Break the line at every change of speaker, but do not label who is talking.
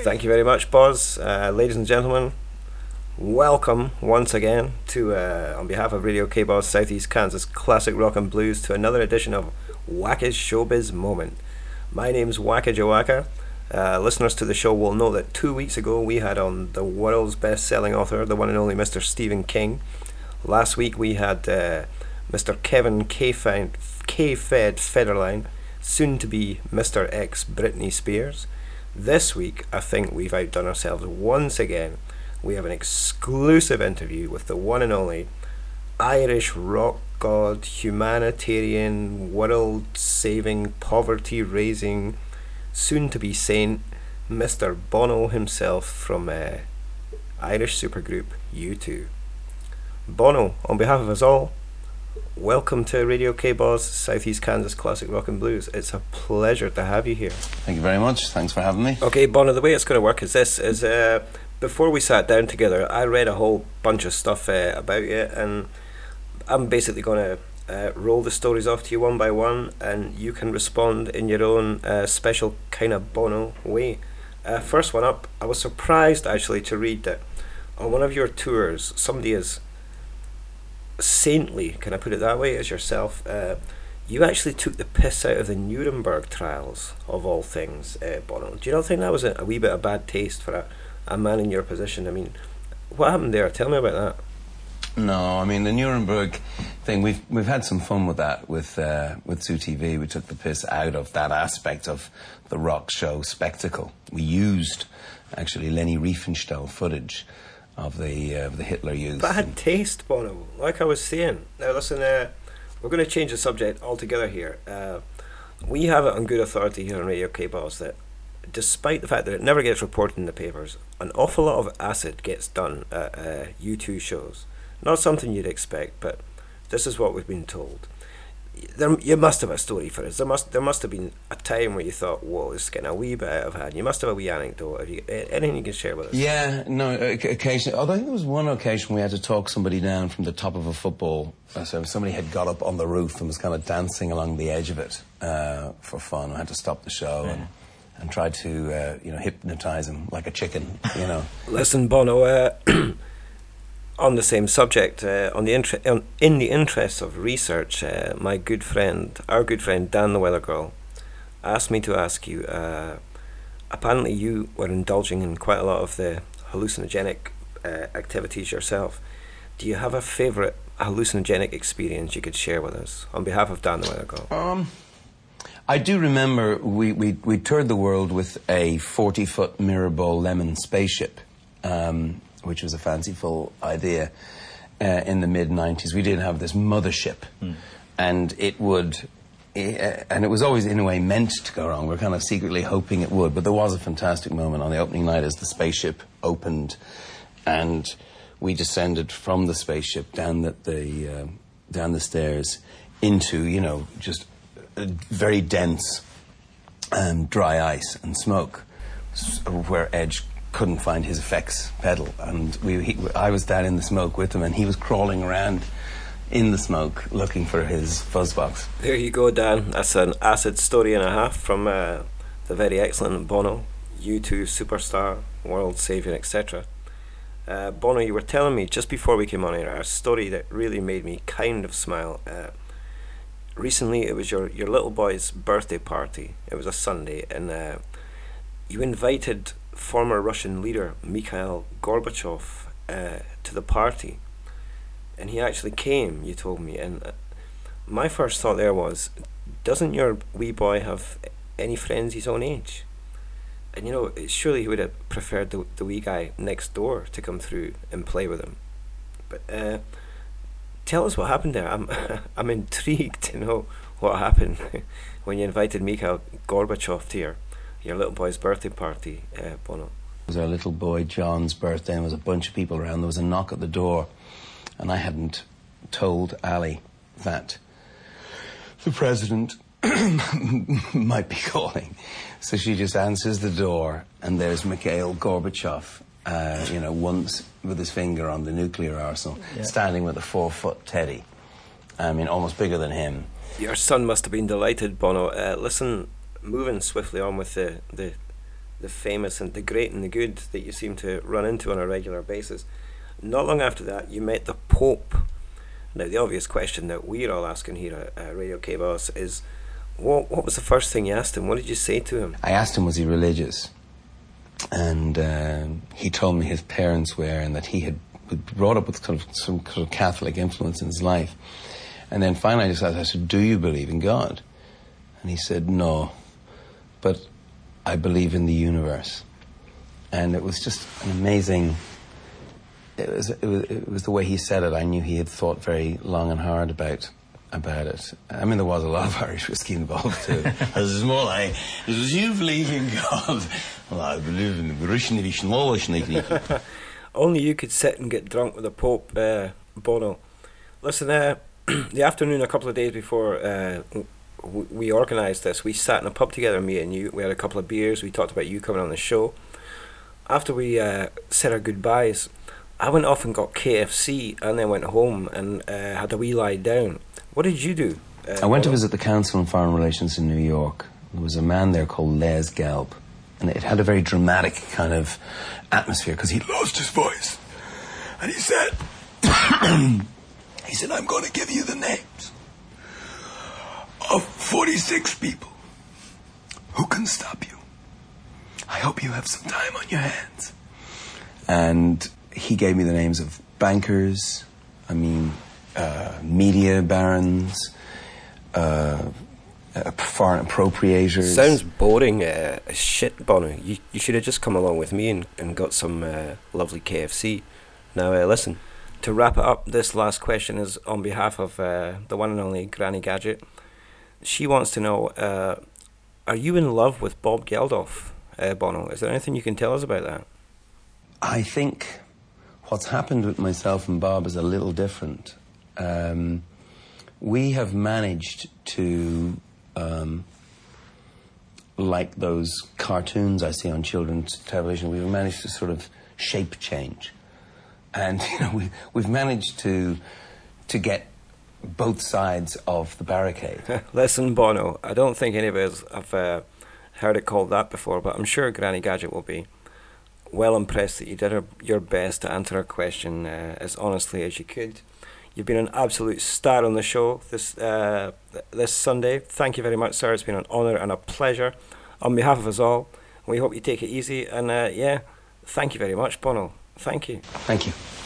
Thank you very much, Boz. Ladies and gentlemen, welcome once again to, on behalf of Radio K-Boz Southeast Kansas Classic Rock and Blues, to another edition of Waka's Showbiz Moment. My name's Waka Jawaka. Listeners to the show will know that 2 weeks ago we had on the world's best-selling author, the one and only Mr. Stephen King. Last week we had Mr. Kevin K-Fed Federline, soon to be Mr. X Britney Spears. This week, I think we've outdone ourselves once again. We have an exclusive interview with the one and only Irish rock god, humanitarian, world-saving, poverty-raising, soon-to-be saint, Mr. Bono himself from Irish supergroup U2. Bono, on behalf of us all, welcome to Radio K-Boz Southeast Kansas Classic Rock and Blues. It's a pleasure to have you here.
Thank you very much. Thanks for having me.
Okay, Bono, the way it's going to work is this: before we sat down together, I read a whole bunch of stuff about you, and I'm basically going to roll the stories off to you one by one, and you can respond in your own special kind of Bono way. First one up, I was surprised actually to read that on one of your tours, somebody as saintly, can I put it that way, as yourself, you actually took the piss out of the Nuremberg trials, of all things, Bono. Do you not think that was a wee bit of bad taste for a man in your position? I mean, what happened there? Tell me about that.
No, I mean, the Nuremberg thing, we've had some fun with that, with Zoo TV. We took the piss out of that aspect of the rock show spectacle. We used, actually, Leni Riefenstahl footage of the Hitler Youth.
Bad taste, Bono, like I was saying. Now listen, we're going to change the subject altogether here. We have it on good authority here on Radio K-Boz that despite the fact that it never gets reported in the papers, an awful lot of acid gets done at U2 shows. Not something you'd expect, but this is what we've been told. You must have a story for us. There must have been a time where you thought, whoa, this is getting a wee bit out of hand. You must have a wee anecdote. Have you, anything you can share with us?
Yeah, no, occasionally. Although I think there was one occasion we had to talk somebody down from the top of a football. So somebody had got up on the roof and was kind of dancing along the edge of it for fun. I had to stop the show and try to, hypnotise him like a chicken,
Listen, Bono, on the same subject, in the interest of research, our good friend Dan the Weather Girl asked me to ask you, apparently you were indulging in quite a lot of the hallucinogenic activities yourself. Do you have a favourite hallucinogenic experience you could share with us on behalf of Dan the Weather Girl?
I do remember we toured the world with a 40-foot Mirabelle Lemon spaceship, which was a fanciful idea in the mid-90s. We did have this mothership, and it was always in a way meant to go wrong. We were kind of secretly hoping it would, but there was a fantastic moment on the opening night as the spaceship opened, and we descended from the spaceship down the stairs into, just very dense dry ice and smoke, where Edge couldn't find his effects pedal, and I was down in the smoke with him, and he was crawling around in the smoke looking for his fuzz box.
There you go, Dan. That's an acid story and a half from the very excellent Bono, U2 superstar, world saviour, etc. Bono, you were telling me just before we came on here a story that really made me kind of smile. Recently it was your little boy's birthday party. It was a Sunday, and you invited former Russian leader Mikhail Gorbachev to the party, and he actually came, you told me, and my first thought there was, doesn't your wee boy have any friends his own age? And surely he would have preferred the wee guy next door to come through and play with him. But tell us what happened there. I'm intrigued to know what happened when you invited Mikhail Gorbachev to your little boy's birthday party, Bono.
It was our little boy John's birthday, and there was a bunch of people around. There was a knock at the door, and I hadn't told Ali that the president might be calling. So she just answers the door, and there's Mikhail Gorbachev, once with his finger on the nuclear arsenal, standing with a 4-foot teddy. I mean, almost bigger than him. Your
son must have been delighted, Bono. Listen, moving swiftly on with the the famous and the great and the good that you seem to run into on a regular basis. Not long after that, you met the Pope. Now, the obvious question that we're all asking here at Radio K-Boss is, what was the first thing you asked him? What did you say to him?
I asked him, was he religious? And he told me his parents were, and that he had been brought up with some kind of Catholic influence in his life. And then finally I just asked, I said, do you believe in God? And he said, no, but I believe in the universe. And it was just an amazing... It was the way he said it. I knew he had thought very long and hard about it. I mean, there was a lot of Irish whiskey involved too. This is more like, does you believe in God? Well, I believe in the
Only you could sit and get drunk with the Pope, Bono. Listen, the afternoon, a couple of days before we organised this, we sat in a pub together, me and you. We had a couple of beers. We talked about you coming on the show. After we said our goodbyes, I went off and got KFC and then went home and had a wee lie down. What did you do?
I went to visit the Council on Foreign Relations in New York. There was a man there called Les Gelb, and it had a very dramatic kind of atmosphere because he lost his voice. And he said, I'm going to give you the names of 46 people who can stop you. I hope you have some time on your hands. And he gave me the names of bankers, media barons, foreign appropriators.
Sounds boring as shit, Bono. You should have just come along with me and got some lovely KFC. Now, listen, to wrap it up, this last question is on behalf of the one and only Granny Gadget. She wants to know, are you in love with Bob Geldof, Bono? Is there anything you can tell us about that?
I think what's happened with myself and Bob is a little different. We have managed to, like those cartoons I see on children's television, we've managed to sort of shape change. And, we've managed to get both sides of the barricade.
Listen, Bono, I don't think any of us have heard it called that before, but I'm sure Granny Gadget will be well impressed that you did your best to answer her question as honestly as you could. You've been an absolute star on the show this Sunday. Thank you very much, sir. It's been an honour and a pleasure. On behalf of us all, we hope you take it easy. And thank you very much, Bono. Thank you.
Thank you.